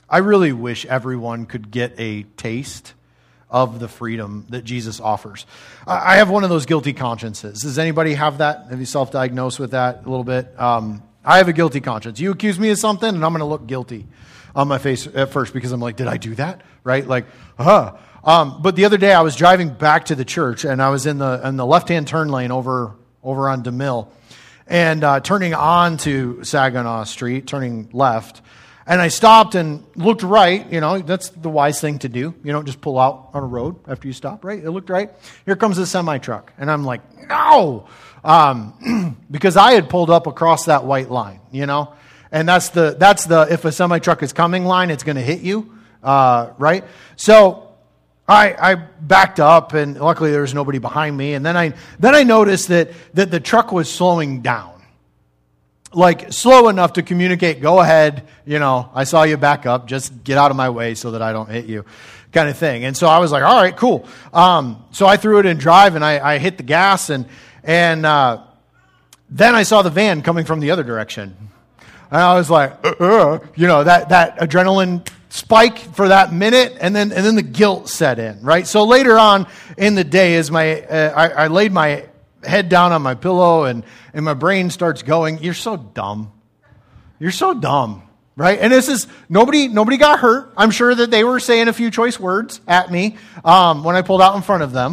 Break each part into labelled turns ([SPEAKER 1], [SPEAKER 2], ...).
[SPEAKER 1] I really wish everyone could get a taste of the freedom that Jesus offers. I have one of those guilty consciences. Does anybody have that? Have you self-diagnosed with that a little bit? I have a guilty conscience. You accuse me of something, and I'm going to look guilty on my face at first because I'm like, did I do that? Right? Like, but the other day I was driving back to the church, and I was in the left-hand turn lane over on DeMille, and turning on to Saginaw Street, turning left. And I stopped and looked right. You know, that's the wise thing to do. You don't just pull out on a road after you stop, right? It looked right. Here comes a semi-truck. And I'm like, no! Because I had pulled up across that white line, you know? And that's the if a semi-truck is coming line, it's going to hit you, right? So I backed up, and luckily there was nobody behind me. And then I noticed that the truck was slowing down. Like, slow enough to communicate, go ahead, you know, I saw you back up, just get out of my way so that I don't hit you, kind of thing. And so I was like, all right, cool. So I threw it in drive, and I hit the gas, and then I saw the van coming from the other direction. And I was like, you know, that adrenaline spike for that minute, and then the guilt set in, right? So later on in the day, as I laid my head down on my pillow, and my brain starts going, you're so dumb. You're so dumb, right? And this is, nobody got hurt. I'm sure that they were saying a few choice words at me when I pulled out in front of them.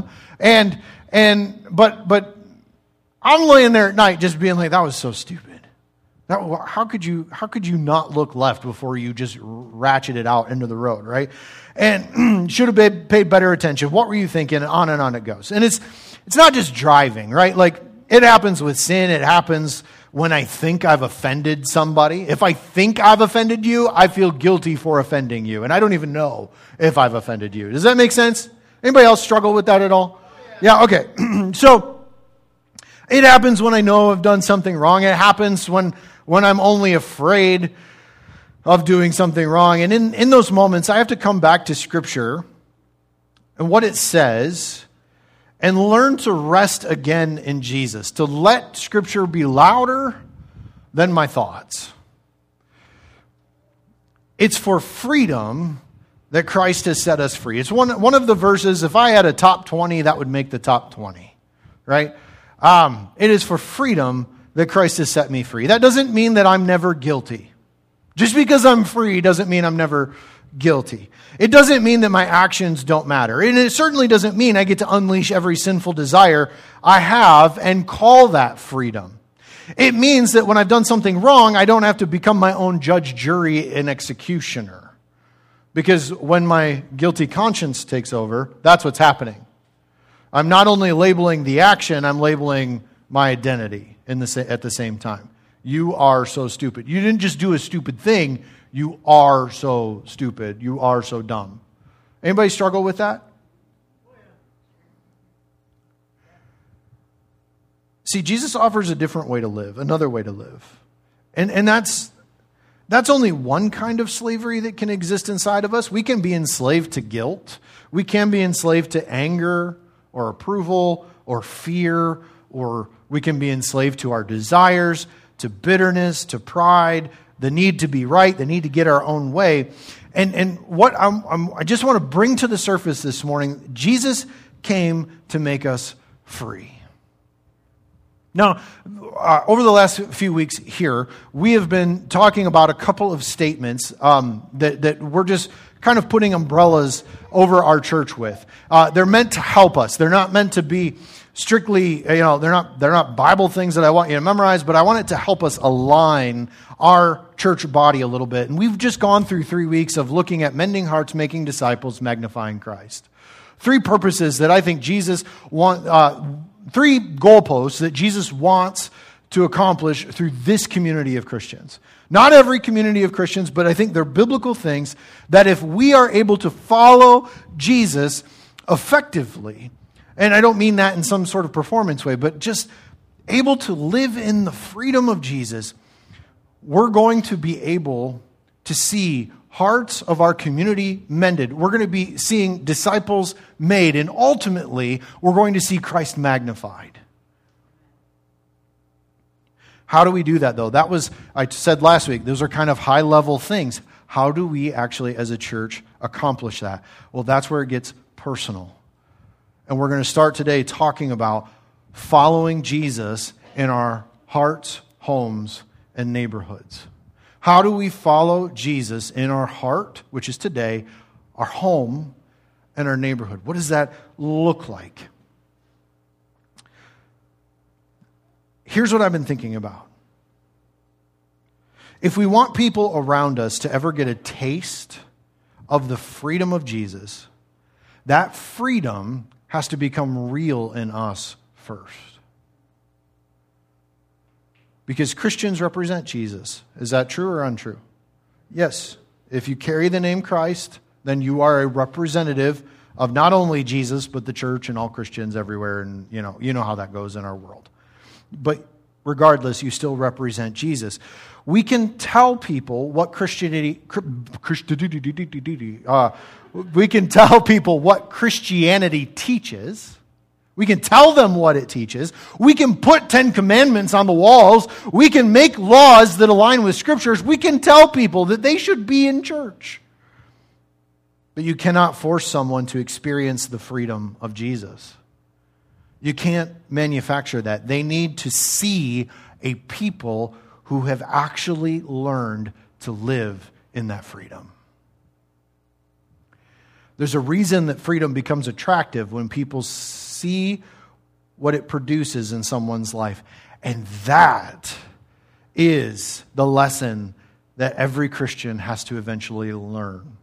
[SPEAKER 1] But I'm laying there at night just being like, that was so stupid. How could you not look left before you just ratcheted out into the road, right? And should have paid better attention. What were you thinking? On and on it goes. And it's not just driving, right? Like, it happens with sin. It happens when I think I've offended somebody. If I think I've offended you, I feel guilty for offending you. And I don't even know if I've offended you. Does that make sense? Anybody else struggle with that at all? Yeah, okay. So, it happens when I know I've done something wrong. It happens when I'm only afraid of doing something wrong. And in those moments, I have to come back to Scripture and what it says, and learn to rest again in Jesus, to let Scripture be louder than my thoughts. It's for freedom that Christ has set us free. It's one of the verses, if I had a top 20, that would make the top 20, right? It is for freedom that Christ has set me free. That doesn't mean that I'm never guilty. Just because I'm free doesn't mean I'm never guilty. It doesn't mean that my actions don't matter. And it certainly doesn't mean I get to unleash every sinful desire I have and call that freedom. It means that when I've done something wrong, I don't have to become my own judge, jury, and executioner. Because when my guilty conscience takes over, that's what's happening. I'm not only labeling the action, I'm labeling my identity at the same time. You are so stupid. You didn't just do a stupid thing. You are so stupid. You are so dumb. Anybody struggle with that? See, Jesus offers a different way to live, another way to live. And that's only one kind of slavery that can exist inside of us. We can be enslaved to guilt. We can be enslaved to anger or approval or fear, or we can be enslaved to our desires, to bitterness, to pride, the need to be right, the need to get our own way. And what I just want to bring to the surface this morning, Jesus came to make us free. Now, over the last few weeks here, we have been talking about a couple of statements that we're just kind of putting umbrellas over our church with. They're meant to help us. They're not meant to be strictly, they're not Bible things that I want you to memorize, but I want it to help us align our church body a little bit. And we've just gone through 3 weeks of looking at mending hearts, making disciples, magnifying Christ. 3 purposes that I think Jesus wants, 3 goalposts that Jesus wants to accomplish through this community of Christians. Not every community of Christians, but I think they're biblical things that if we are able to follow Jesus effectively, and I don't mean that in some sort of performance way, but just able to live in the freedom of Jesus, we're going to be able to see hearts of our community mended. We're going to be seeing disciples made, and ultimately, we're going to see Christ magnified. How do we do that, though? That was, I said last week, those are kind of high-level things. How do we actually, as a church, accomplish that? Well, that's where it gets personal. And we're going to start today talking about following Jesus in our hearts, homes, and neighborhoods. How do we follow Jesus in our heart, which is today, our home, and our neighborhood? What does that look like? Here's what I've been thinking about. If we want people around us to ever get a taste of the freedom of Jesus, that freedom has to become real in us first. Because Christians represent Jesus. Is that true or untrue? Yes. If you carry the name Christ, then you are a representative of not only Jesus, but the church and all Christians everywhere. And you know how that goes in our world. But regardless, you still represent Jesus. We can tell people what we can tell people what Christianity teaches. We can tell them what it teaches. We can put 10 commandments on the walls. We can make laws that align with scriptures. We can tell people that they should be in church. But you cannot force someone to experience the freedom of Jesus. You can't manufacture that. They need to see a people who have actually learned to live in that freedom. There's a reason that freedom becomes attractive when people see what it produces in someone's life. And that is the lesson that every Christian has to eventually learn.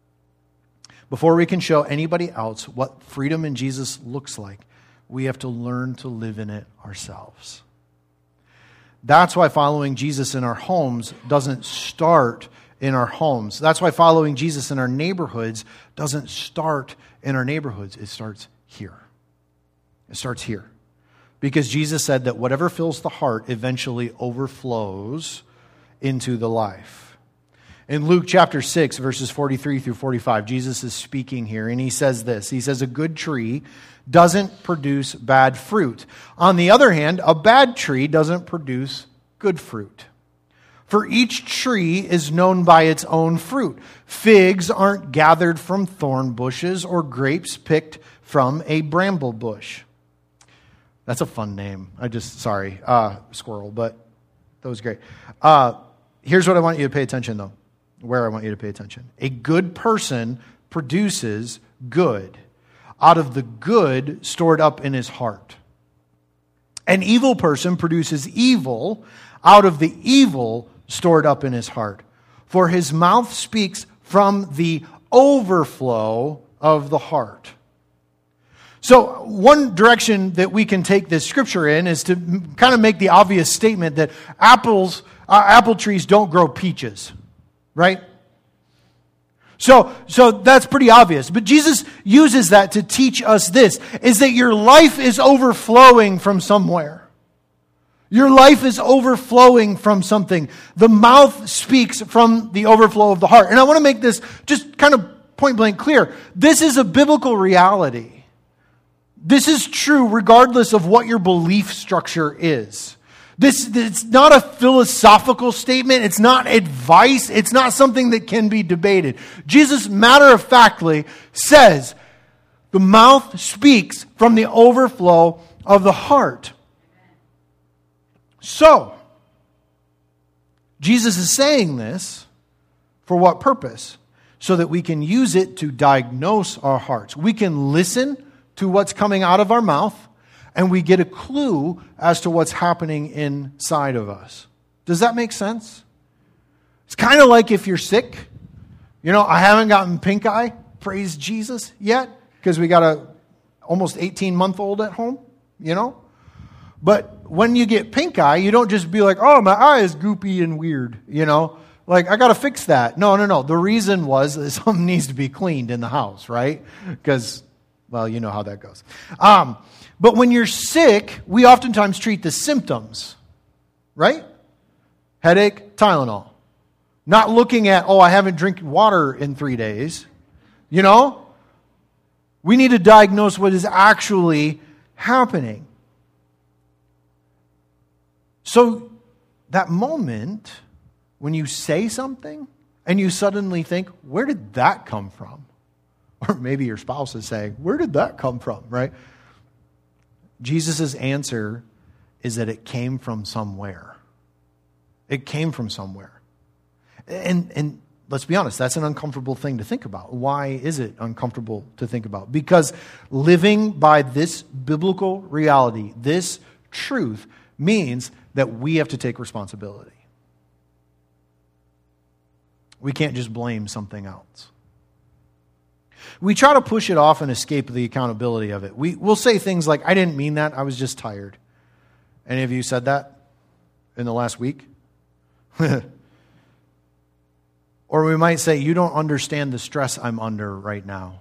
[SPEAKER 1] Before we can show anybody else what freedom in Jesus looks like, we have to learn to live in it ourselves. That's why following Jesus in our homes doesn't start in our homes. That's why following Jesus in our neighborhoods doesn't start in our neighborhoods. It starts here. It starts here. Because Jesus said that whatever fills the heart eventually overflows into the life. In Luke chapter 6, verses 43 through 45, Jesus is speaking here, and he says this. He says, a good tree doesn't produce bad fruit. On the other hand, a bad tree doesn't produce good fruit. For each tree is known by its own fruit. Figs aren't gathered from thorn bushes or grapes picked from a bramble bush. That's a fun name. Squirrel, but that was great. Here's what I want you to pay attention, though. Where I want you to pay attention. A good person produces good out of the good stored up in his heart. An evil person produces evil out of the evil stored up in his heart. For his mouth speaks from the overflow of the heart. So one direction that we can take this scripture in is to kind of make the obvious statement that apple trees don't grow peaches, right? So that's pretty obvious. But Jesus uses that to teach us this, is that your life is overflowing from somewhere. Your life is overflowing from something. The mouth speaks from the overflow of the heart. And I want to make this just kind of point blank clear. This is a biblical reality. This is true regardless of what your belief structure is. It's not a philosophical statement. It's not advice. It's not something that can be debated. Jesus matter-of-factly says, the mouth speaks from the overflow of the heart. So, Jesus is saying this for what purpose? So that we can use it to diagnose our hearts. We can listen to what's coming out of our mouth, and we get a clue as to what's happening inside of us. Does that make sense? It's kind of like if you're sick. I haven't gotten pink eye, praise Jesus, yet, because we got a almost 18-month-old at home, But when you get pink eye, you don't just be like, oh, my eye is goopy and weird, Like, I got to fix that. No. The reason was that something needs to be cleaned in the house, right? Because, well, you know how that goes. But when you're sick, we oftentimes treat the symptoms, right? Headache, Tylenol. Not looking at, I haven't drank water in 3 days. We need to diagnose what is actually happening. So that moment when you say something And you suddenly think, where did that come from? Or maybe your spouse is saying, where did that come from, right? Jesus' answer is that it came from somewhere. It came from somewhere. And let's be honest, that's an uncomfortable thing to think about. Why is it uncomfortable to think about? Because living by this biblical reality, this truth, means that we have to take responsibility. We can't just blame something else. We try to push it off and escape the accountability of it. We'll say things like, I didn't mean that, I was just tired. Any of you said that in the last week? Or we might say, you don't understand the stress I'm under right now.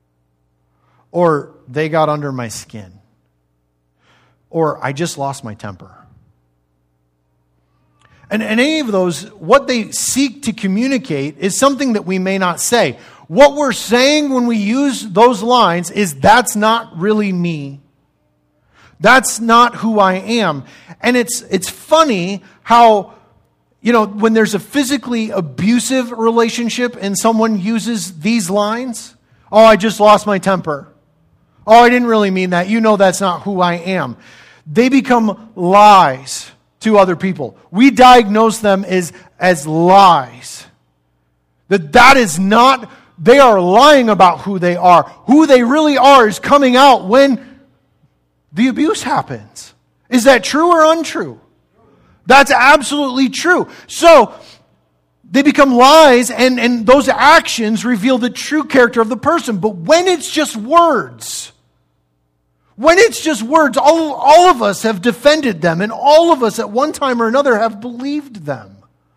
[SPEAKER 1] Or they got under my skin. Or I just lost my temper. And any of those, what they seek to communicate is something that we may not say. What we're saying when we use those lines is, that's not really me. That's not who I am. And it's funny how, when there's a physically abusive relationship and someone uses these lines, oh, I just lost my temper. Oh, I didn't really mean that. That's not who I am. They become lies to other people. We diagnose them as lies. That is not, they are lying about who they are. Who they really are is coming out when the abuse happens. Is that true or untrue? That's absolutely true. So, they become lies, and those actions reveal the true character of the person. But when it's just words, all of us have defended them, and all of us at one time or another have believed them.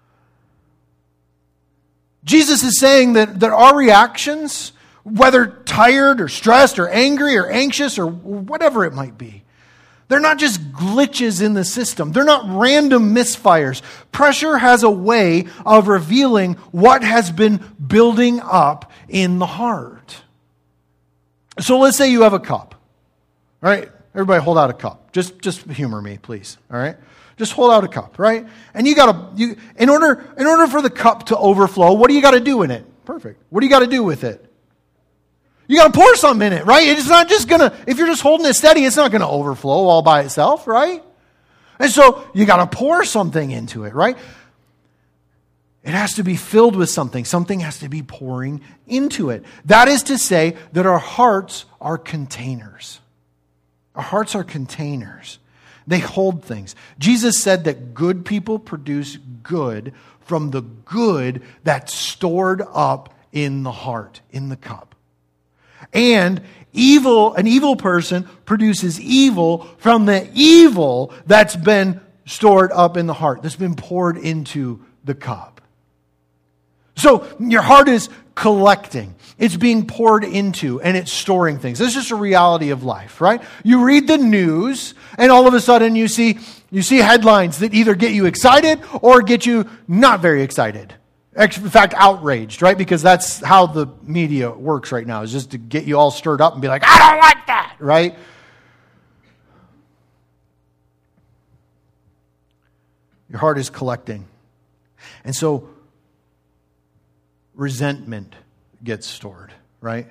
[SPEAKER 1] Jesus is saying that our reactions, whether tired or stressed or angry or anxious or whatever it might be, they're not just glitches in the system. They're not random misfires. Pressure has a way of revealing what has been building up in the heart. So let's say you have a cup. All right? Everybody hold out a cup. Just humor me, please. All right? Just hold out a cup, right? And in order for the cup to overflow, what do you got to do in it? Perfect. What do you got to do with it? You got to pour something in it, right? It's not just going to, if you're just holding it steady, it's not going to overflow all by itself, right? And so you got to pour something into it, right? It has to be filled with something. Something has to be pouring into it. That is to say that our hearts are containers. Our hearts are containers. They hold things. Jesus said that good people produce good from the good that's stored up in the heart, in the cup. And an evil person produces evil from the evil that's been stored up in the heart, that's been poured into the cup. So your heart is collecting. It's being poured into, and it's storing things. This is just a reality of life, right? You read the news, and all of a sudden you see headlines that either get you excited or get you not very excited. In fact, outraged, right? Because that's how the media works right now, is just to get you all stirred up and be like, I don't like that, right? Your heart is collecting. And so resentment gets stored, right?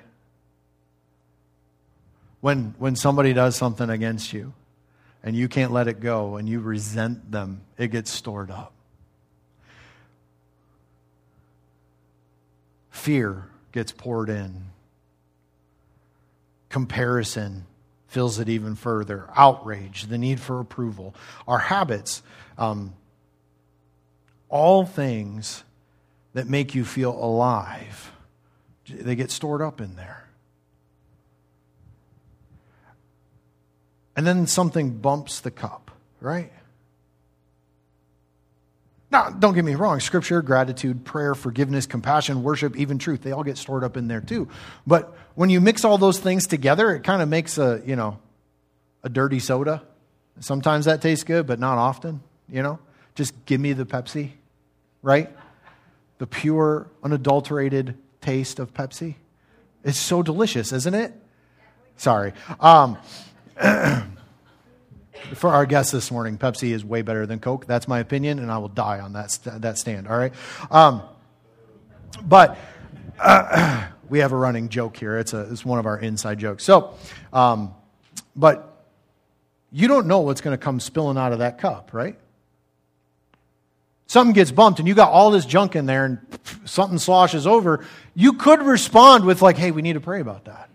[SPEAKER 1] When somebody does something against you and you can't let it go and you resent them, it gets stored up. Fear gets poured in. Comparison fills it even further. Outrage, the need for approval. Our habits, all things that make you feel alive, they get stored up in there. And then something bumps the cup, right? Now, don't get me wrong. Scripture, gratitude, prayer, forgiveness, compassion, worship, even truth, they all get stored up in there too. But when you mix all those things together, it kind of makes a dirty soda. Sometimes that tastes good, but not often, Just give me the Pepsi, right? The pure, unadulterated taste of Pepsi. It's so delicious, isn't it? Sorry. For our guests this morning, Pepsi is way better than Coke. That's my opinion, and I will die on that stand, all right? But we have a running joke here. It's one of our inside jokes. So, but you don't know what's going to come spilling out of that cup, right? Something gets bumped and you got all this junk in there and something sloshes over. You could respond with like, hey, we need to pray about that.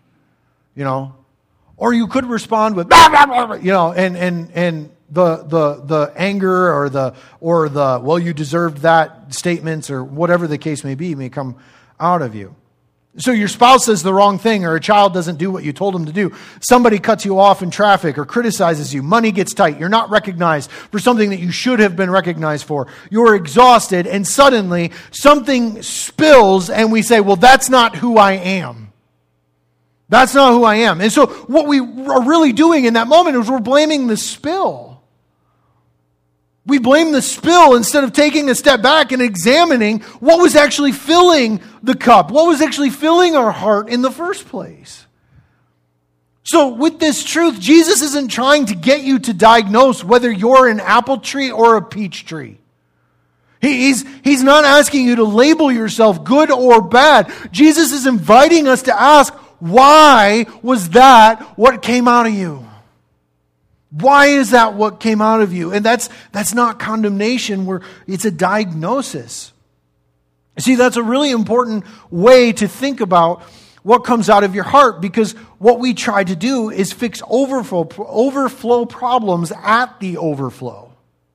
[SPEAKER 1] Or you could respond with, and the anger or the well, you deserved that statements or whatever the case may come out of you. So your spouse says the wrong thing, or a child doesn't do what you told him to do. Somebody cuts you off in traffic or criticizes you. Money gets tight. You're not recognized for something that you should have been recognized for. You're exhausted, and suddenly something spills, and we say, well, that's not who I am. That's not who I am. And so what we are really doing in that moment is we're blaming the spill. We blame the spill instead of taking a step back and examining what was actually filling the cup, what was actually filling our heart in the first place. So with this truth, Jesus isn't trying to get you to diagnose whether you're an apple tree or a peach tree. He's not asking you to label yourself good or bad. Jesus is inviting us to ask, why was that what came out of you? Why is that what came out of you? And that's not condemnation, it's a diagnosis. See, that's a really important way to think about what comes out of your heart, because what we try to do is fix overflow problems at the overflow.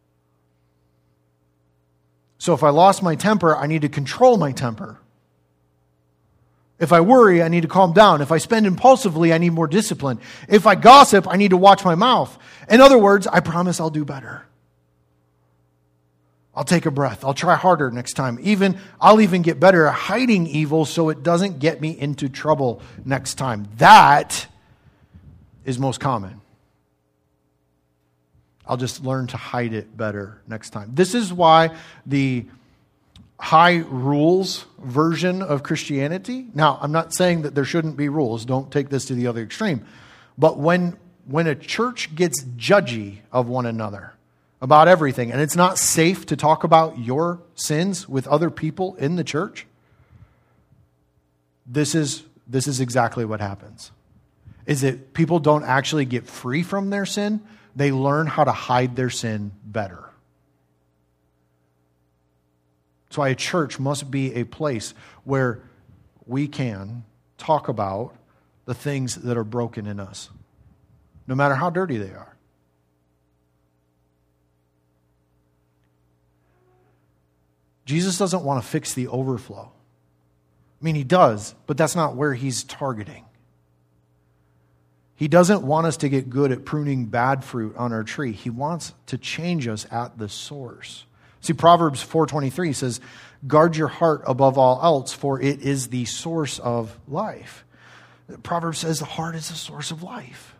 [SPEAKER 1] So if I lost my temper, I need to control my temper. If I worry, I need to calm down. If I spend impulsively, I need more discipline. If I gossip, I need to watch my mouth. In other words, I promise I'll do better. I'll take a breath. I'll try harder next time. I'll even get better at hiding evil so it doesn't get me into trouble next time. That is most common. I'll just learn to hide it better next time. This is why the high rules version of Christianity. Now, I'm not saying that there shouldn't be rules. Don't take this to the other extreme. But when a church gets judgy of one another about everything, and it's not safe to talk about your sins with other people in the church, this is exactly what happens. Is that people don't actually get free from their sin. They learn how to hide their sin better. That's why a church must be a place where we can talk about the things that are broken in us, no matter how dirty they are. Jesus doesn't want to fix the overflow. I mean, he does, but that's not where he's targeting. He doesn't want us to get good at pruning bad fruit on our tree. He wants to change us at the source. See, Proverbs 4:23 says, guard your heart above all else, for it is the source of life. Proverbs says the heart is the source of life.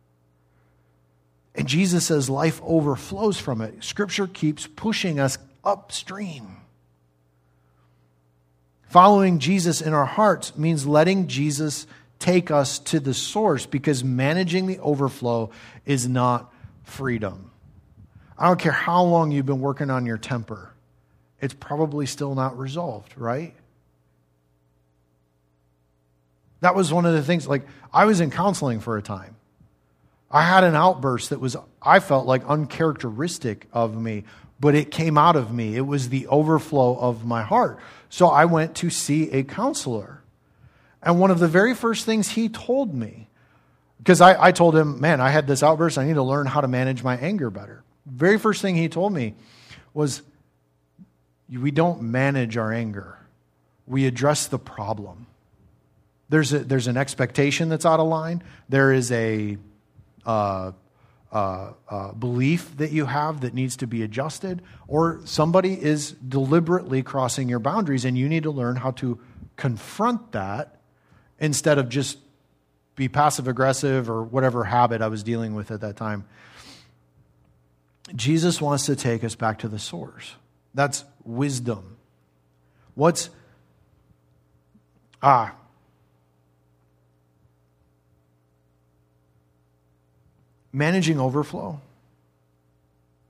[SPEAKER 1] And Jesus says life overflows from it. Scripture keeps pushing us upstream. Following Jesus in our hearts means letting Jesus take us to the source, because managing the overflow is not freedom. I don't care how long you've been working on your temper. It's probably still not resolved, right? That was one of the things, like, I was in counseling for a time. I had an outburst that I felt like uncharacteristic of me, but it came out of me. It was the overflow of my heart. So I went to see a counselor. And one of the very first things he told me, because I told him, man, I had this outburst. I need to learn how to manage my anger better. Very first thing he told me was, we don't manage our anger. We address the problem. There's an expectation that's out of line. There is a belief that you have that needs to be adjusted, or somebody is deliberately crossing your boundaries, and you need to learn how to confront that instead of just be passive-aggressive or whatever habit I was dealing with at that time. Jesus wants to take us back to the source. That's wisdom. Managing overflow,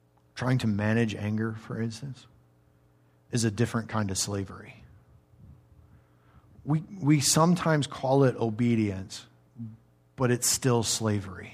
[SPEAKER 1] trying to manage anger, for instance, is a different kind of slavery. we sometimes call it obedience, but it's still slavery.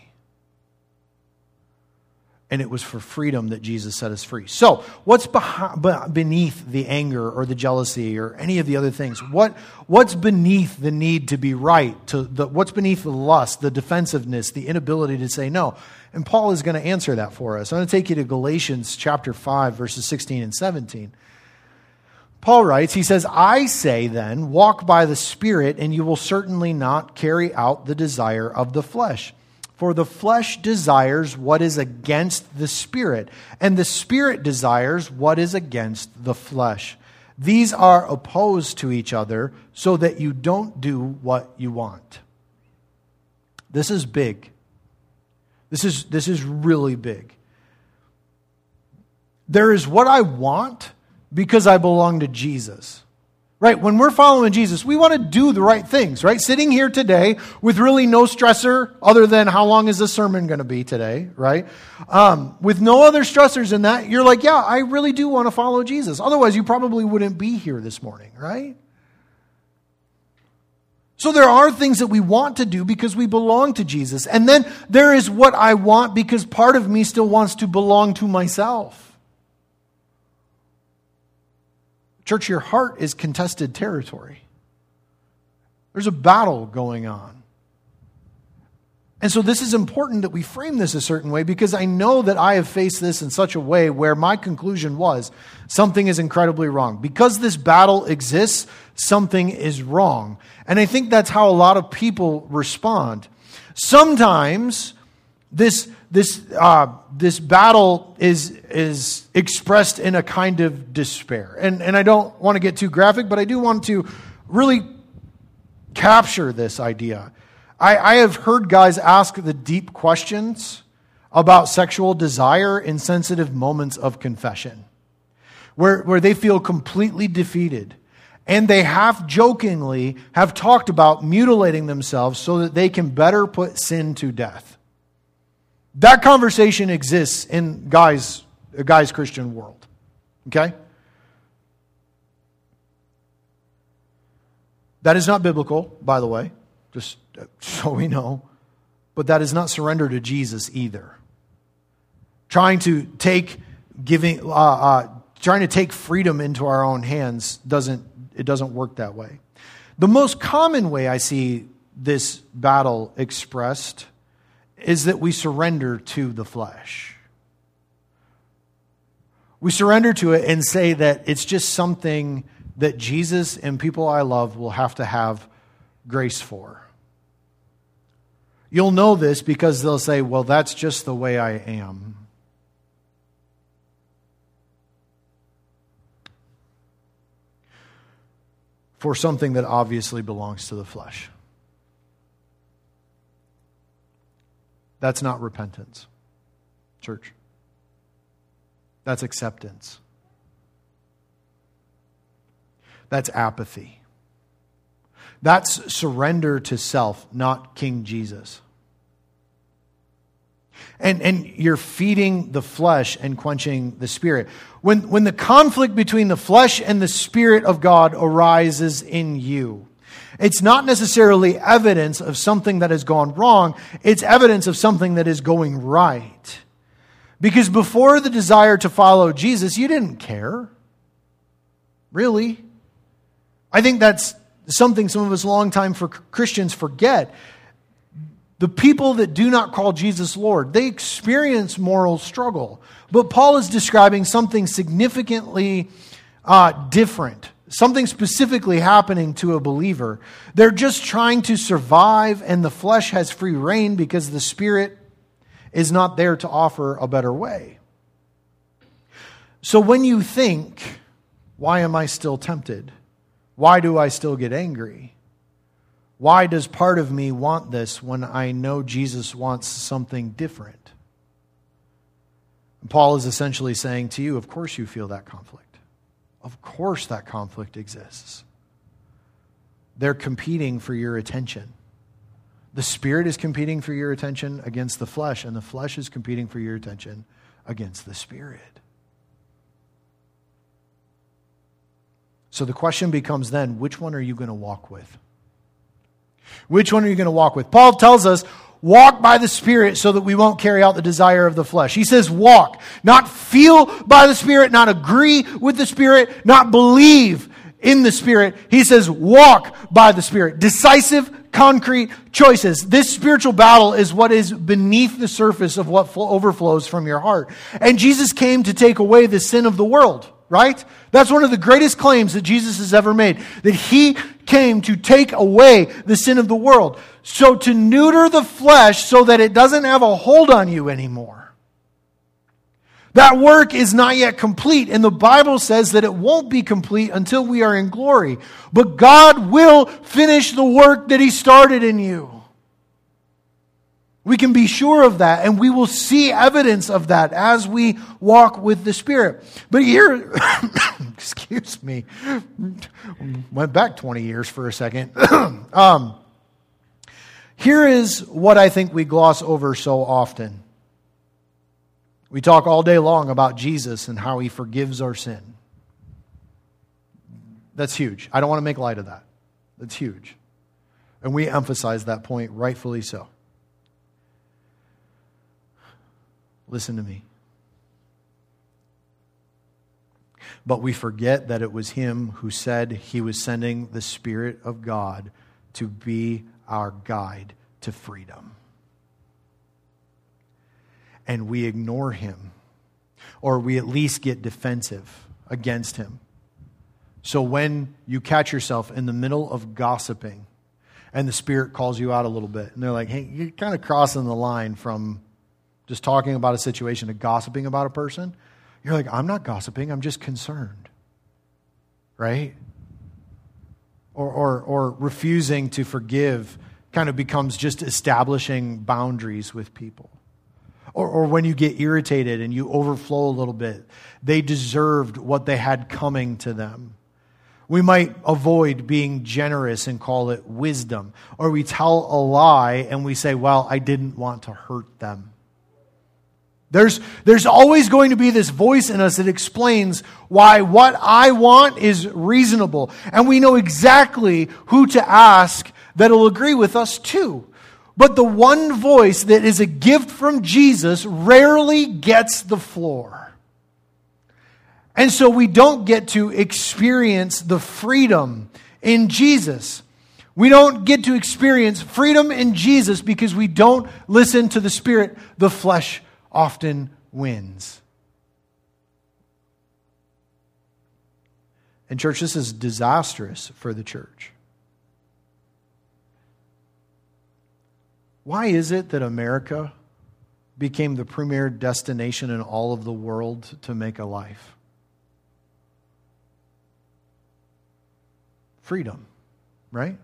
[SPEAKER 1] And it was for freedom that Jesus set us free. So, what's beneath the anger or the jealousy or any of the other things? What's beneath the need to be right? What's beneath the lust, the defensiveness, the inability to say no? And Paul is going to answer that for us. I'm going to take you to Galatians chapter 5, verses 16 and 17. Paul writes, he says, I say then, walk by the Spirit, and you will certainly not carry out the desire of the flesh. For the flesh desires what is against the Spirit, and the Spirit desires what is against the flesh. These are opposed to each other, so that you don't do what you want. This is big. This is really big. There is what I want because I belong to Jesus. Right? When we're following Jesus, we want to do the right things, right? Sitting here today with really no stressor other than how long is the sermon going to be today, right? With no other stressors in that, you're like, yeah, I really do want to follow Jesus. Otherwise, you probably wouldn't be here this morning, right? So there are things that we want to do because we belong to Jesus. And then there is what I want because part of me still wants to belong to myself. Church, your heart is contested territory. There's a battle going on. And so this is important that we frame this a certain way because I know that I have faced this in such a way where my conclusion was something is incredibly wrong. Because this battle exists, something is wrong. And I think that's how a lot of people respond. Sometimes this battle is expressed in a kind of despair. And I don't want to get too graphic, but I do want to really capture this idea. I have heard guys ask the deep questions about sexual desire in sensitive moments of confession, where they feel completely defeated. And they half-jokingly have talked about mutilating themselves so that they can better put sin to death. That conversation exists in a guy's Christian world. Okay? That is not biblical, by the way, just so we know. But that is not surrender to Jesus either. Trying to take freedom into our own hands doesn't work that way. The most common way I see this battle expressed is that we surrender to the flesh. We surrender to it and say that it's just something that Jesus and people I love will have to have grace for. You'll know this because they'll say, well, that's just the way I am. For something that obviously belongs to the flesh. That's not repentance, church. That's acceptance. That's apathy. That's surrender to self, not King Jesus. And you're feeding the flesh and quenching the Spirit. When the conflict between the flesh and the Spirit of God arises in you, it's not necessarily evidence of something that has gone wrong. It's evidence of something that is going right. Because before the desire to follow Jesus, you didn't care. Really. I think that's something some of us longtime Christians forget. The people that do not call Jesus Lord, they experience moral struggle. But Paul is describing something significantly different. Something specifically happening to a believer. They're just trying to survive, and the flesh has free reign because the Spirit is not there to offer a better way. So when you think, why am I still tempted? Why do I still get angry? Why does part of me want this when I know Jesus wants something different? And Paul is essentially saying to you, of course you feel that conflict. Of course that conflict exists. They're competing for your attention. The Spirit is competing for your attention against the flesh, and the flesh is competing for your attention against the Spirit. So the question becomes then, which one are you going to walk with? Which one are you going to walk with? Paul tells us, walk by the Spirit so that we won't carry out the desire of the flesh. He says walk, not feel by the Spirit, not agree with the Spirit, not believe in the Spirit. He says walk by the Spirit. Decisive, concrete choices. This spiritual battle is what is beneath the surface of what overflows from your heart. And Jesus came to take away the sin of the world, right? That's one of the greatest claims that Jesus has ever made, that He came to take away the sin of the world. So to neuter the flesh so that it doesn't have a hold on you anymore. That work is not yet complete, and the Bible says that it won't be complete until we are in glory. But God will finish the work that He started in you. We can be sure of that, and we will see evidence of that as we walk with the Spirit. But here, excuse me, went back 20 years for a second. Here is what I think we gloss over so often. We talk all day long about Jesus and how He forgives our sin. That's huge. I don't want to make light of that. That's huge. And we emphasize that point, rightfully so. Listen to me. But we forget that it was Him who said He was sending the Spirit of God to be our guide to freedom. And we ignore Him, or we at least get defensive against Him. So when you catch yourself in the middle of gossiping and the Spirit calls you out a little bit, and they're like, hey, you're kind of crossing the line from just talking about a situation to gossiping about a person. You're like, I'm not gossiping, I'm just concerned. Right? Or refusing to forgive kind of becomes just establishing boundaries with people. Or when you get irritated and you overflow a little bit, they deserved what they had coming to them. We might avoid being generous and call it wisdom. Or we tell a lie and we say, well, I didn't want to hurt them. There's always going to be this voice in us that explains why what I want is reasonable. And we know exactly who to ask that'll agree with us too. But the one voice that is a gift from Jesus rarely gets the floor. And so we don't get to experience the freedom in Jesus. We don't get to experience freedom in Jesus because we don't listen to the Spirit. The flesh often wins. And church, this is disastrous for the church. Why is it that America became the premier destination in all of the world to make a life? Freedom, right?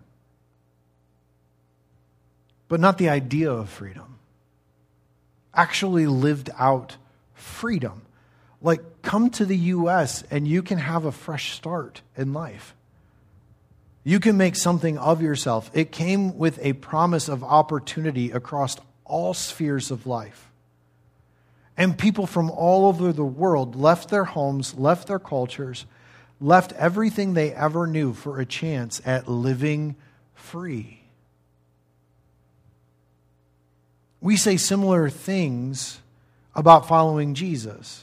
[SPEAKER 1] But not the idea of freedom. Actually lived out freedom. Like, come to the U.S. and you can have a fresh start in life. You can make something of yourself. It came with a promise of opportunity across all spheres of life. And people from all over the world left their homes, left their cultures, left everything they ever knew for a chance at living free. We say similar things about following Jesus.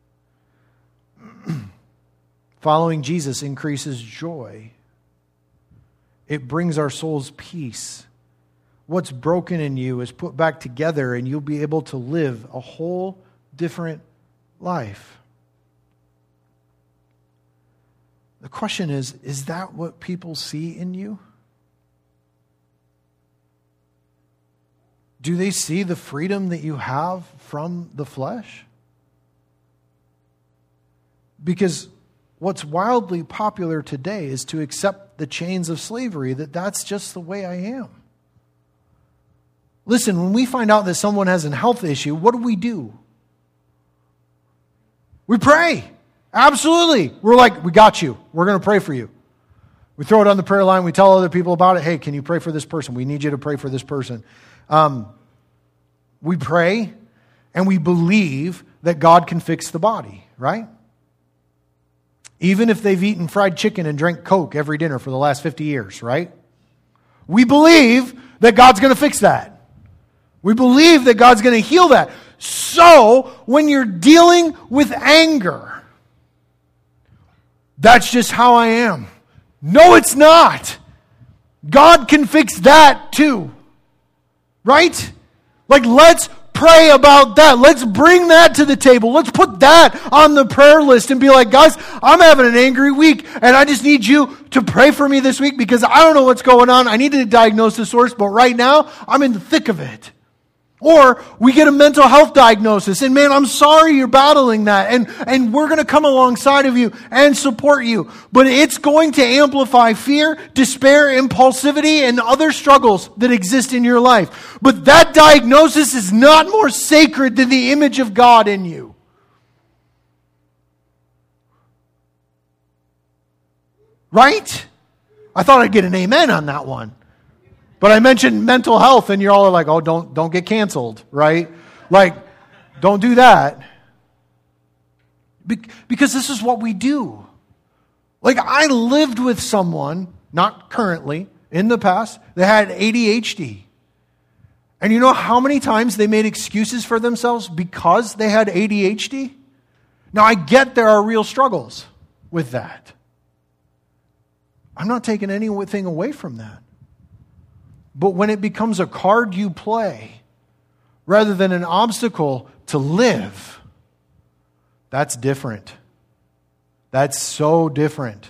[SPEAKER 1] Following Jesus increases joy. It brings our souls peace. What's broken in you is put back together and you'll be able to live a whole different life. The question is that what people see in you? Do they see the freedom that you have from the flesh? Because what's wildly popular today is to accept the chains of slavery, that's just the way I am. Listen, when we find out that someone has a health issue, what do? We pray. Absolutely. We're like, we got you. We're going to pray for you. We throw it on the prayer line. We tell other people about it. Hey, can you pray for this person? We need you to pray for this person. We pray and we believe that God can fix the body, right? even if they've eaten fried chicken and drank Coke every dinner for the last 50 years, right? We believe that God's going to fix that. We believe that God's going to heal that. So, when you're dealing with anger, that's just how I am. No, it's not. God can fix that too. Right? Like, let's pray about that. Let's bring that to the table. Let's put that on the prayer list and be like, guys, I'm having an angry week and I just need you to pray for me this week because I don't know what's going on. I need to diagnose the source, but right now I'm in the thick of it. Or we get a mental health diagnosis and man, I'm sorry you're battling that and we're going to come alongside of you and support you. But it's going to amplify fear, despair, impulsivity, and other struggles that exist in your life. But that diagnosis is not more sacred than the image of God in you. Right? I thought I'd get an amen on that one. But I mentioned mental health and you're all like, oh, don't get canceled, right? Like, don't do that. Because this is what we do. Like, I lived with someone, not currently, in the past, that had ADHD. And you know how many times they made excuses for themselves because they had ADHD? Now, I get there are real struggles with that. I'm not taking anything away from that. But when it becomes a card you play, rather than an obstacle to live, that's different. That's so different.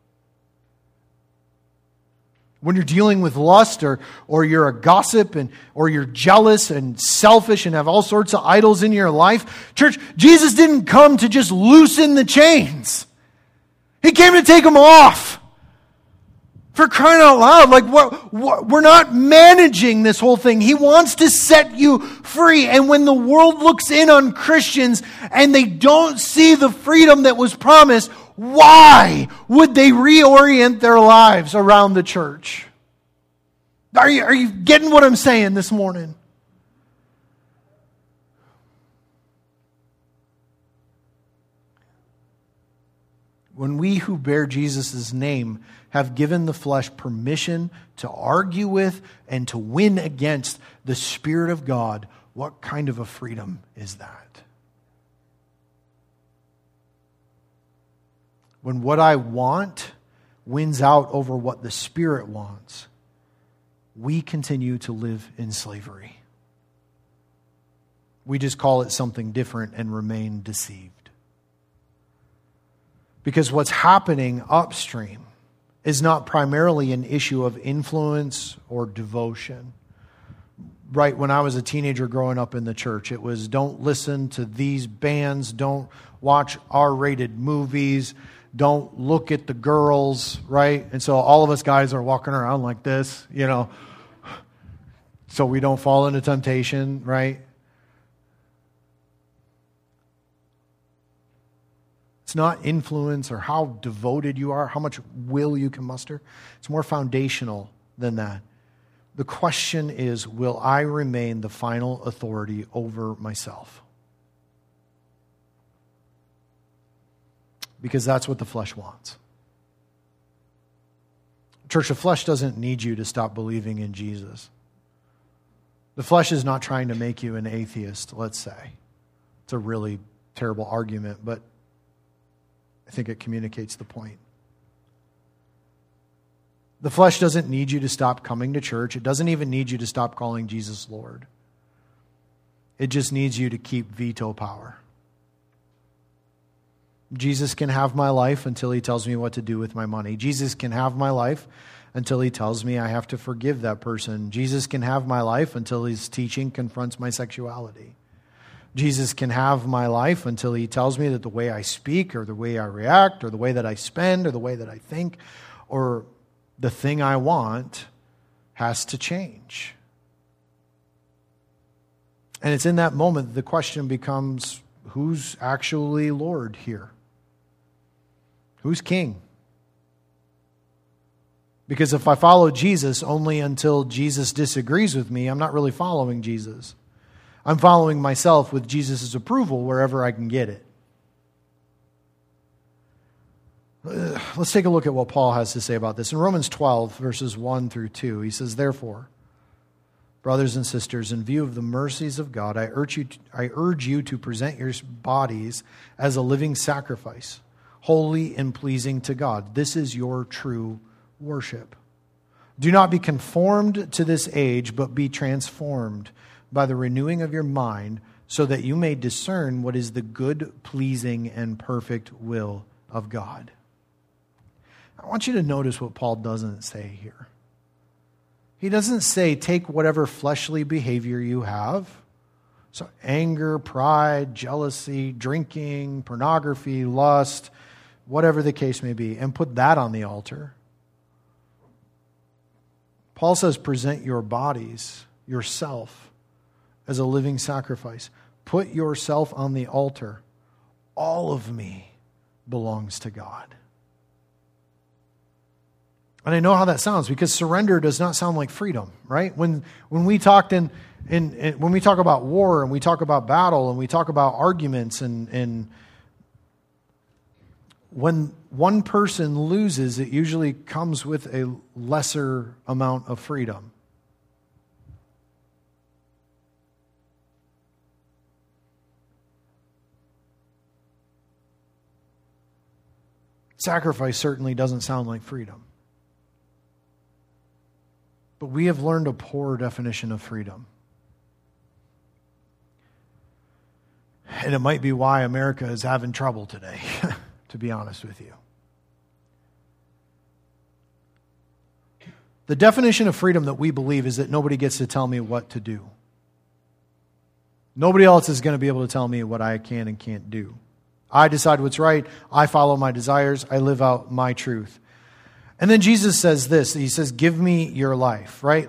[SPEAKER 1] When you're dealing with lust or you're a gossip or you're jealous and selfish and have all sorts of idols in your life, church, Jesus didn't come to just loosen the chains. He came to take them off. For crying out loud, like we're not managing this whole thing. He wants to set you free. And when the world looks in on Christians and they don't see the freedom that was promised, why would they reorient their lives around the church? Are you getting what I'm saying this morning? When we who bear Jesus' name have given the flesh permission to argue with and to win against the Spirit of God, what kind of a freedom is that? When what I want wins out over what the Spirit wants, we continue to live in slavery. We just call it something different and remain deceived. Because what's happening upstream is not primarily an issue of influence or devotion. Right, when I was a teenager growing up in the church, it was don't listen to these bands, don't watch R-rated movies, don't look at the girls, right? And so all of us guys are walking around like this, you know, so we don't fall into temptation, right? It's not influence or how devoted you are, how much will you can muster. It's more foundational than that. The question is, will I remain the final authority over myself? Because that's what the flesh wants. Church, the flesh doesn't need you to stop believing in Jesus. The flesh is not trying to make you an atheist, let's say. It's a really terrible argument, but I think it communicates the point. The flesh doesn't need you to stop coming to church. It doesn't even need you to stop calling Jesus Lord. It just needs you to keep veto power. Jesus can have my life until he tells me what to do with my money. Jesus can have my life until he tells me I have to forgive that person. Jesus can have my life until his teaching confronts my sexuality. Jesus can have my life until he tells me that the way I speak or the way I react or the way that I spend or the way that I think or the thing I want has to change. And it's in that moment that the question becomes, who's actually Lord here? Who's king? Because if I follow Jesus only until Jesus disagrees with me, I'm not really following Jesus. I'm following myself with Jesus' approval wherever I can get it. Let's take a look at what Paul has to say about this. In Romans 12, verses 1 through 2, he says, "Therefore, brothers and sisters, in view of the mercies of God, I urge you to present your bodies as a living sacrifice, holy and pleasing to God. This is your true worship. Do not be conformed to this age, but be transformed by the renewing of your mind, so that you may discern what is the good, pleasing, and perfect will of God." I want you to notice what Paul doesn't say here. He doesn't say, take whatever fleshly behavior you have. So anger, pride, jealousy, drinking, pornography, lust, whatever the case may be, and put that on the altar. Paul says, present your bodies, yourself, as a living sacrifice. Put yourself on the altar. All of me belongs to God. And I know how that sounds, because surrender does not sound like freedom, right? When we talked when we talk about war and we talk about battle and we talk about arguments and when one person loses, it usually comes with a lesser amount of freedom. Sacrifice certainly doesn't sound like freedom. But we have learned a poor definition of freedom. And it might be why America is having trouble today, to be honest with you. The definition of freedom that we believe is that nobody gets to tell me what to do. Nobody else is going to be able to tell me what I can and can't do. I decide what's right. I follow my desires. I live out my truth. And then Jesus says this. He says, give me your life, right?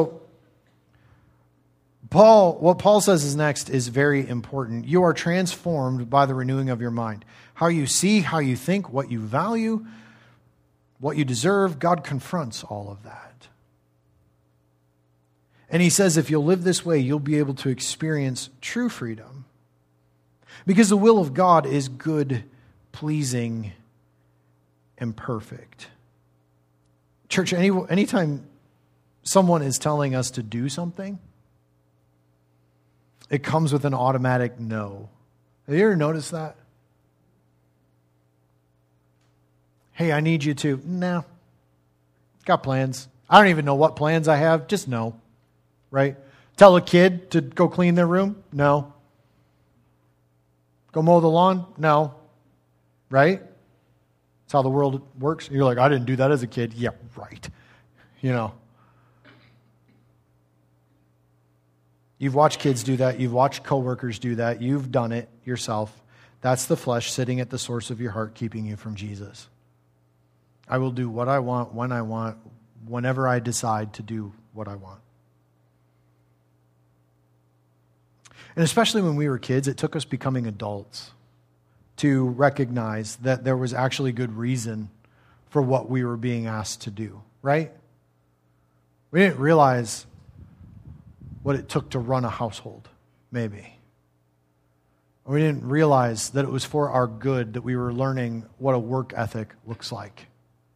[SPEAKER 1] What Paul says is next is very important. You are transformed by the renewing of your mind. How you see, how you think, what you value, what you deserve, God confronts all of that. And he says if you'll live this way, you'll be able to experience true freedom. Because the will of God is good, pleasing, and perfect. Church, anytime someone is telling us to do something, it comes with an automatic no. Have you ever noticed that? Hey, I need you to. No. Got plans. I don't even know what plans I have. Just no. Right? Tell a kid to go clean their room? No. Go mow the lawn? No. Right? That's how the world works. You're like, I didn't do that as a kid. Yeah, right. You've watched kids do that. You've watched coworkers do that. You've done it yourself. That's the flesh sitting at the source of your heart, keeping you from Jesus. I will do what I want, when I want, whenever I decide to do what I want. And especially when we were kids, it took us becoming adults to recognize that there was actually good reason for what we were being asked to do, right? We didn't realize what it took to run a household, maybe. We didn't realize that it was for our good that we were learning what a work ethic looks like.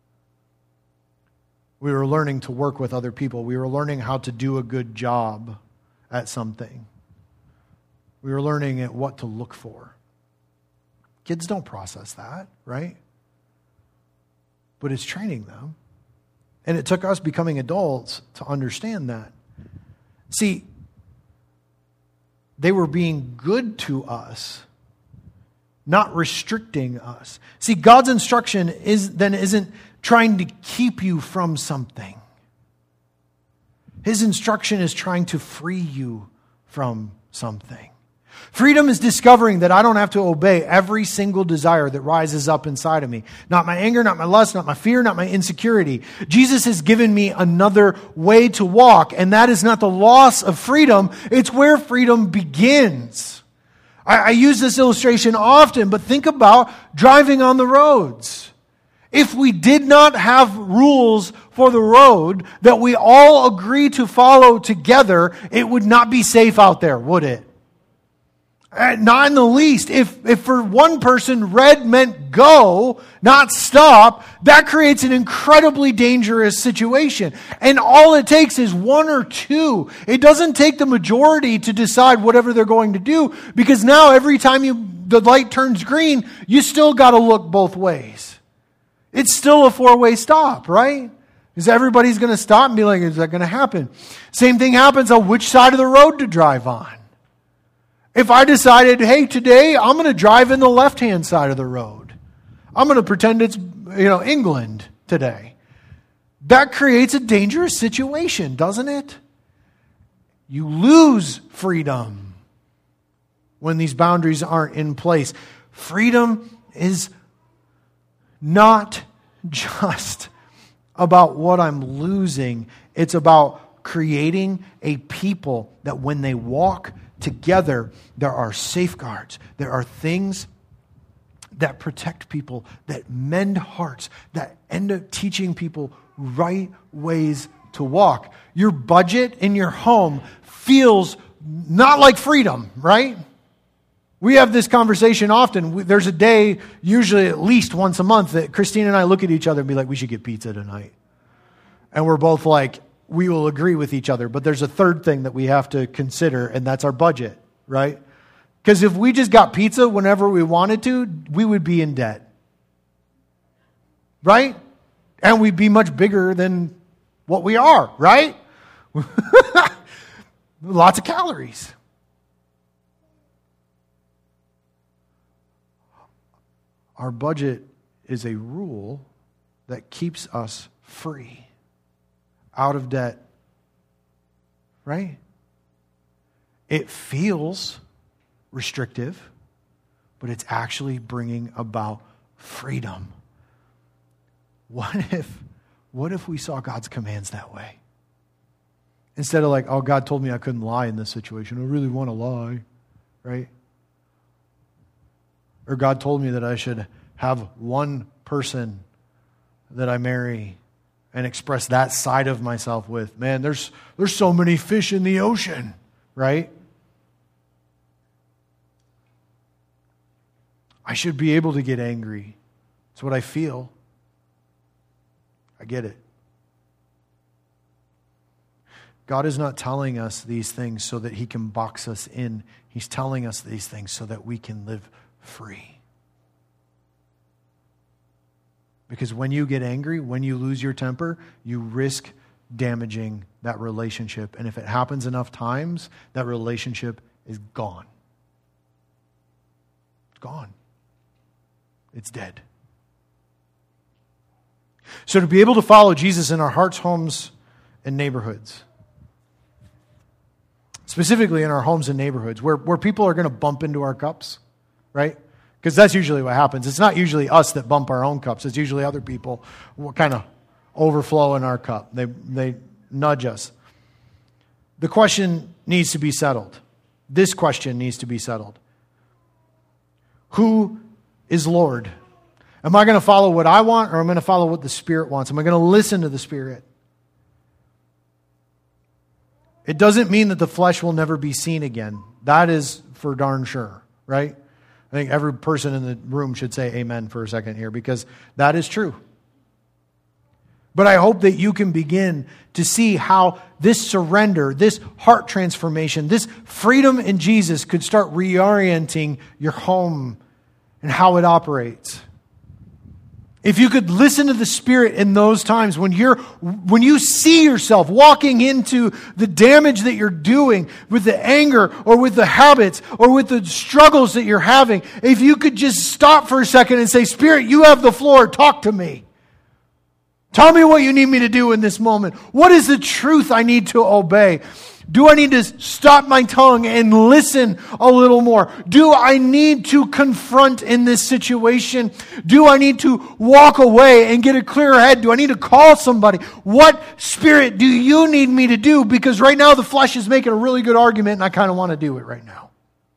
[SPEAKER 1] We were learning to work with other people. We were learning how to do a good job at something. We were learning at what to look for. Kids don't process that, right? But it's training them. And it took us becoming adults to understand that. See, they were being good to us, not restricting us. See, God's instruction isn't trying to keep you from something. His instruction is trying to free you from something. Freedom is discovering that I don't have to obey every single desire that rises up inside of me. Not my anger, not my lust, not my fear, not my insecurity. Jesus has given me another way to walk, and that is not the loss of freedom. It's where freedom begins. I use this illustration often, but think about driving on the roads. If we did not have rules for the road that we all agree to follow together, it would not be safe out there, would it? Not in the least. If for one person red meant go, not stop, that creates an incredibly dangerous situation. And all it takes is one or two. It doesn't take the majority to decide whatever they're going to do, because now every time the light turns green, you still got to look both ways. It's still a four-way stop, right? Because everybody's going to stop and be like, is that going to happen? Same thing happens on which side of the road to drive on. If I decided, hey, today I'm going to drive in the left-hand side of the road. I'm going to pretend it's, England today. That creates a dangerous situation, doesn't it? You lose freedom when these boundaries aren't in place. Freedom is not just about what I'm losing. It's about creating a people that when they walk together, there are safeguards. There are things that protect people, that mend hearts, that end up teaching people right ways to walk. Your budget in your home feels not like freedom, right? We have this conversation often. There's a day, usually at least once a month, that Christine and I look at each other and be like, we should get pizza tonight. And we're both like, we will agree with each other. But there's a third thing that we have to consider, and that's our budget, right? Because if we just got pizza whenever we wanted to, we would be in debt. Right? And we'd be much bigger than what we are, right? Lots of calories. Our budget is a rule that keeps us free, out of debt, right? It feels restrictive, but it's actually bringing about freedom. What if we saw God's commands that way? Instead of like, oh, God told me I couldn't lie in this situation. I really want to lie, right? Or God told me that I should have one person that I marry and express that side of myself with. Man, there's so many fish in the ocean, right? I should be able to get angry. It's what I feel. I get it. God is not telling us these things so that He can box us in. He's telling us these things so that we can live free. Because when you get angry, when you lose your temper, you risk damaging that relationship. And if it happens enough times, that relationship is gone. It's gone. It's dead. So to be able to follow Jesus in our hearts, homes, and neighborhoods, specifically in our homes and neighborhoods, where people are going to bump into our cups, right? Because that's usually what happens. It's not usually us that bump our own cups. It's usually other people who kind of overflow in our cup. They nudge us. The question needs to be settled. This question needs to be settled. Who is Lord? Am I going to follow what I want, or am I going to follow what the Spirit wants? Am I going to listen to the Spirit? It doesn't mean that the flesh will never be seen again. That is for darn sure, right? I think every person in the room should say amen for a second here, because that is true. But I hope that you can begin to see how this surrender, this heart transformation, this freedom in Jesus could start reorienting your home and how it operates. If you could listen to the Spirit in those times when you see yourself walking into the damage that you're doing with the anger or with the habits or with the struggles that you're having, if you could just stop for a second and say, Spirit, you have the floor, talk to me. Tell me what you need me to do in this moment. What is the truth I need to obey? Do I need to stop my tongue and listen a little more? Do I need to confront in this situation? Do I need to walk away and get a clearer head? Do I need to call somebody? What Spirit do you need me to do? Because right now the flesh is making a really good argument and I kind of want to do it right now.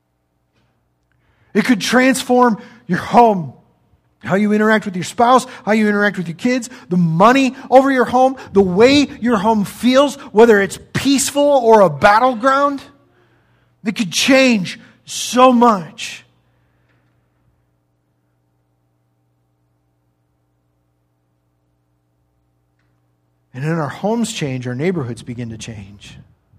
[SPEAKER 1] It could transform your home. How you interact with your spouse, how you interact with your kids, the money over your home, the way your home feels, whether it's peaceful or a battleground. It could change so much. And when our homes change, our neighborhoods begin to change.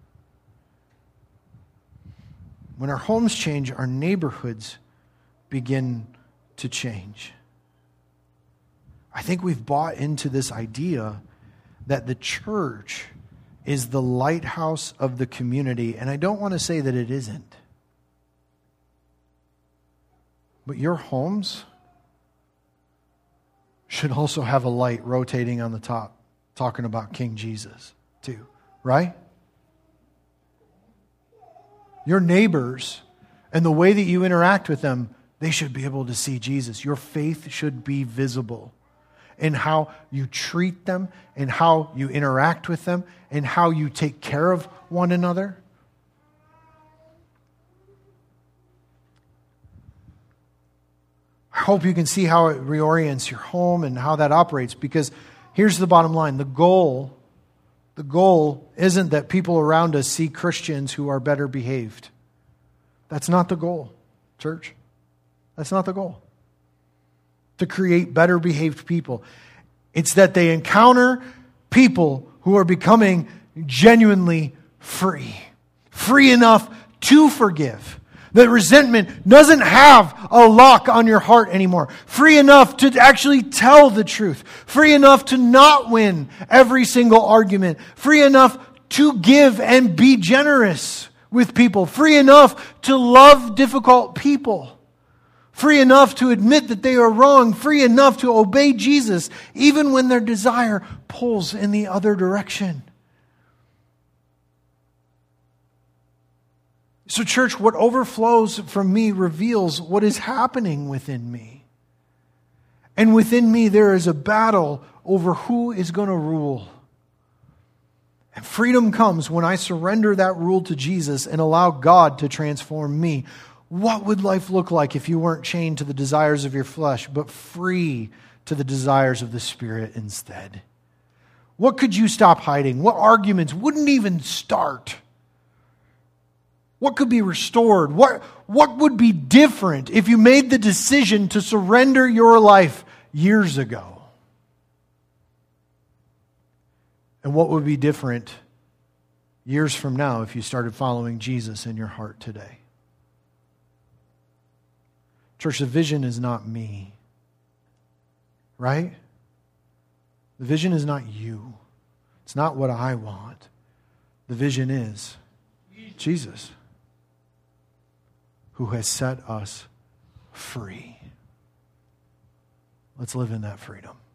[SPEAKER 1] When our homes change, our neighborhoods begin to change. I think we've bought into this idea that the church is the lighthouse of the community, and I don't want to say that it isn't. But your homes should also have a light rotating on the top, talking about King Jesus too, right? Your neighbors and the way that you interact with them, they should be able to see Jesus. Your faith should be visible in how you treat them, in how you interact with them, in how you take care of one another. I hope you can see how it reorients your home and how that operates, because here's the bottom line. The goal isn't that people around us see Christians who are better behaved. That's not the goal, church. That's not the goal. To create better behaved people. It's that they encounter people who are becoming genuinely free. Free enough to forgive. That resentment doesn't have a lock on your heart anymore. Free enough to actually tell the truth. Free enough to not win every single argument. Free enough to give and be generous with people. Free enough to love difficult people. Free enough to admit that they are wrong. Free enough to obey Jesus even when their desire pulls in the other direction. So church, what overflows from me reveals what is happening within me. And within me there is a battle over who is going to rule. And freedom comes when I surrender that rule to Jesus and allow God to transform me. What would life look like if you weren't chained to the desires of your flesh, but free to the desires of the Spirit instead? What could you stop hiding? What arguments wouldn't even start? What could be restored? What would be different if you made the decision to surrender your life years ago? And what would be different years from now if you started following Jesus in your heart today? Church, the vision is not me, right? The vision is not you. It's not what I want. The vision is Jesus, who has set us free. Let's live in that freedom.